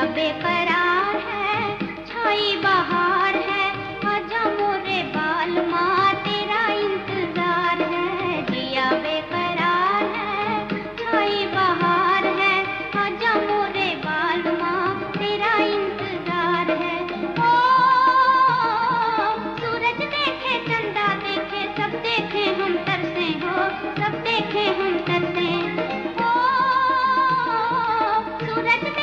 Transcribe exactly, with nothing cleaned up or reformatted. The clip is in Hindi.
बेकरार है, छाई बहार है, आजा मोरे बालमा तेरा इंतजार है। जिया बेकरार है, छाई बहार है, आजा मोरे बालमा तेरा इंतजार है। ओ सूरज देखे चंदा देखे सब देखे हम तरसे हो, सब देखे हम तरसे। ओ सूरज